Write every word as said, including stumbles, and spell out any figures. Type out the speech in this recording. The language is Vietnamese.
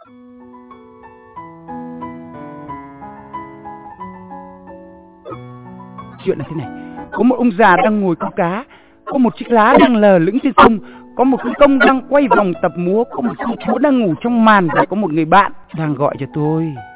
Chuyện là thế này, có một ông già đang ngồi câu cá, có một chiếc lá đang lờ lững trên sông, có một cái công đang quay vòng tập múa, có một cô chú đang ngủ trong màn và có một người bạn đang gọi cho tôi.